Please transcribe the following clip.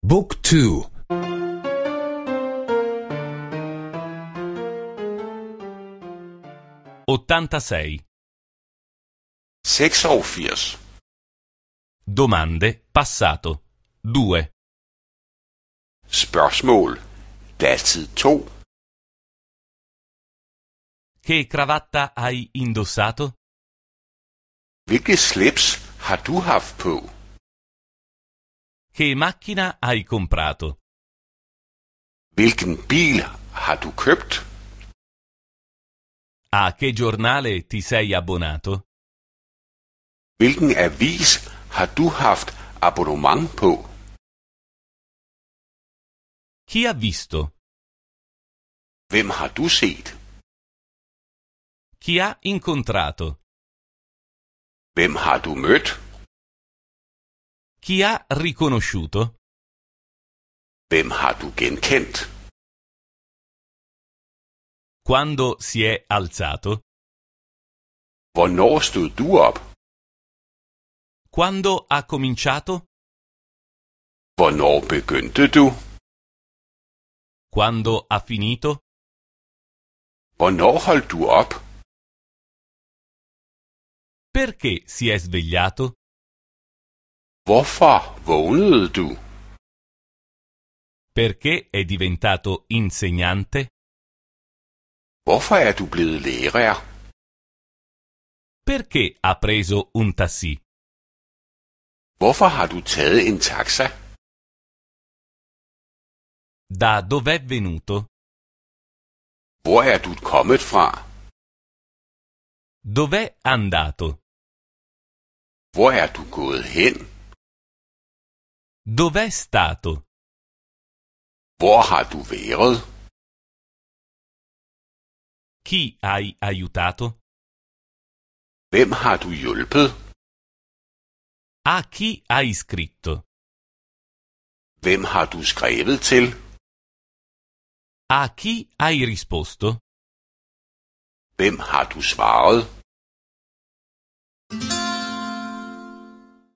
Book 2. 86. 86. Domande passato 2. Spørgsmål. Datid 2. Che cravatta hai indossato? Hvilket slips har du haft på? Che macchina hai comprato? Hvilken bil har du købt? A che giornale ti sei abbonato? Hvilken avis har du haft abonnement på? Chi ha visto? Hvem har du set? Chi ha incontrato? Hvem har du mødt? Chi ha riconosciuto? Hvem har du genkendt? Quando si è alzato? Hvornår stod du op? Quando ha cominciato? Hvornår begyndte du? Quando ha finito? Hvornår holdt du op? Perché si è svegliato? Hvorfor vågnede du? Perché è diventato insegnante? Hvorfor er du blevet lærer? Perché ha preso un taxi? Hvorfor har du taget en taxa? Da dov'è venuto? Hvor er du kommet fra? Dov'è andato? Hvor er du gået hen? Dov'è stato? Hvor har du været? Chi hai aiutato? Hvem har du hjulpet? A chi hai scritto? Hvem har du skrevet til? A chi hai risposto? Hvem har du svaret?